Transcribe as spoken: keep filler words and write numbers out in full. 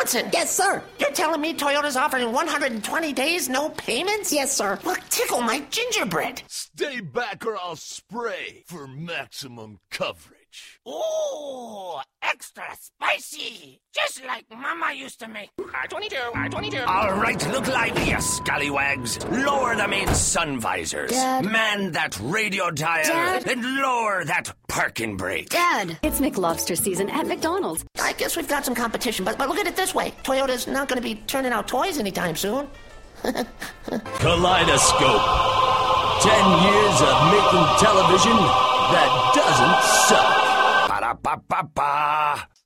Johnson! Yes, sir. You're telling me Toyota's offering one hundred twenty days, no payments? Yes, sir. Well, tickle my gingerbread. Stay back or I'll spray for maximum coverage. Ooh, extra spicy. Just like Mama used to make. I twenty-two, I twenty-two. All right, look lively, you scallywags. Lower the main sun visors. Dad. Man that radio dial. Dad. And lower that parking brake. Dad, it's McLobster season at McDonald's. I guess we've got some competition, but, but look at it this way. Toyota's not going to be turning out toys anytime soon. Kaleidoscope. Ten years of making television that doesn't suck. Ba-da-ba-ba-ba.